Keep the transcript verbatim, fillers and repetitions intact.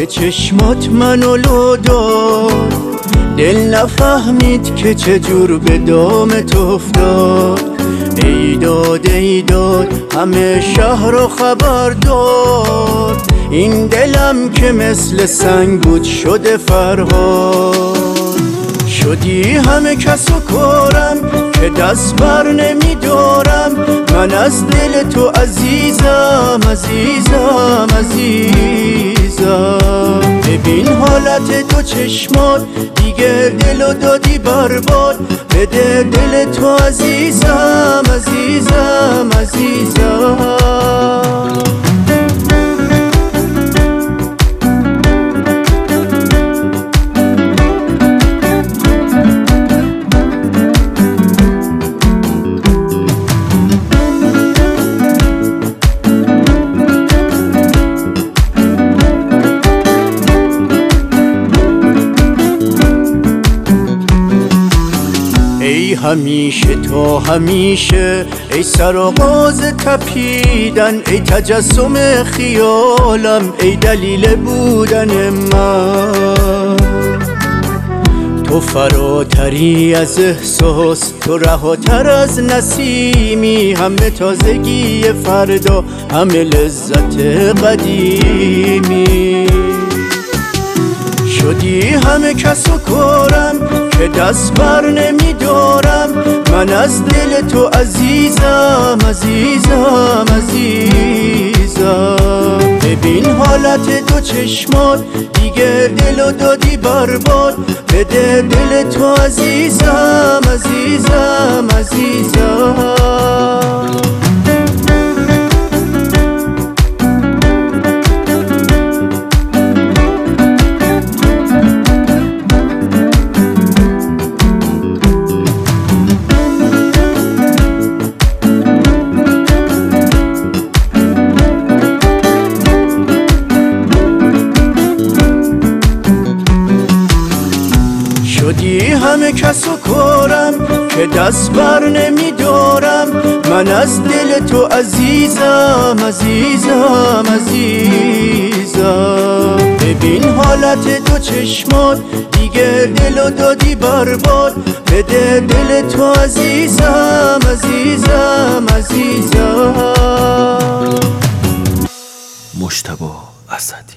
که چشمات منو لو داد، دل نفهمید که چجور به دامت افتاد. ای داد ای داد همه شهر رو خبر داد، این دلم که مثل سنگ بود شده فرهاد. شدی همه کس و کارم که دست بر نمی دارم، من از دل تو عزیزم عزیزم عزیزم. ببین حالت تو چشمات دیگه دلو دادی برباد، بده دل تو عزیزم عزیزم عزیزم. ای همیشه تا همیشه، ای سرآغاز تپیدن، ای تجسم خیالم، ای دلیل بودن من. تو فراتری از احساس، تو رهاتر از نسیمی، همه تازگی فردا، همه لذت قدیمی. شدی همه کس و کارم که دست بر نمی دارم، من از دل تو عزیزم عزیزم عزیزم. ببین حالت تو چشمات دیگه دلو دادی برباد، بده دل تو عزیزم عزیزم عزیزم. شدی همه کس و کارم که دست بر نمی دارم، من از دل تو عزیزم عزیزم عزیزم. ببین حالت تو چشمات دیگه دلو دادی برباد، بده دل تو عزیزم عزیزم عزیزم. مجتبی اسدی.